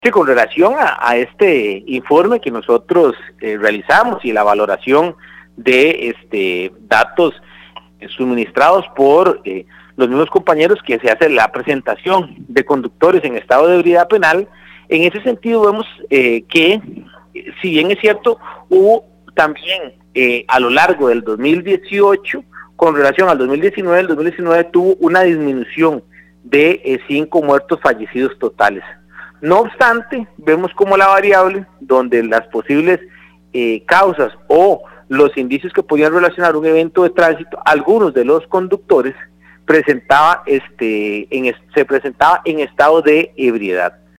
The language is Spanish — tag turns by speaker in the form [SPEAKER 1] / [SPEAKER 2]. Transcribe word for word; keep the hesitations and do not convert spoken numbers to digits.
[SPEAKER 1] Sí, con relación a, a este informe que nosotros eh, realizamos y la valoración de este datos eh, suministrados por eh, los mismos compañeros que se hace la presentación de conductores en estado de ebriedad penal, en ese sentido vemos eh, que, si bien es cierto, hubo también eh, a lo largo del dos mil dieciocho, con relación al dos mil diecinueve, el dos mil diecinueve tuvo una disminución de eh, cinco muertos fallecidos totales. No obstante, vemos como la variable donde las posibles eh, causas o los indicios que podían relacionar un evento de tránsito, algunos de los conductores presentaba este en se presentaba en estado de ebriedad.